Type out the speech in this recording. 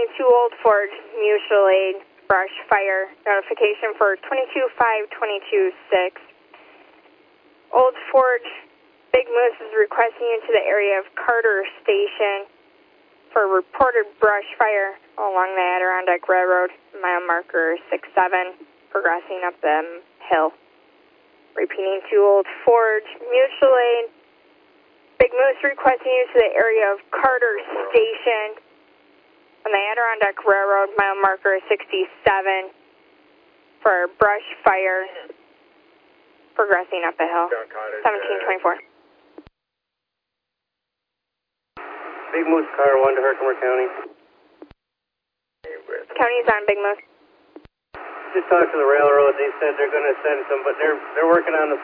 Repeating to Old Forge, mutual aid, brush fire, notification for 22-5-22-6. Old Forge, Big Moose is requesting you to the area of Carter Station for reported brush fire along the Adirondack Railroad, mile marker 67, progressing up the hill. Repeating to Old Forge, mutual aid, Big Moose requesting you to the area of Carter Station on the Adirondack Railroad, mile marker 67, for brush fire, progressing up the hill. 1724. Big Moose car 1 to Herkimer County. County's on Big Moose. Just talked to the railroad. They said they're going to send some, but they're working on the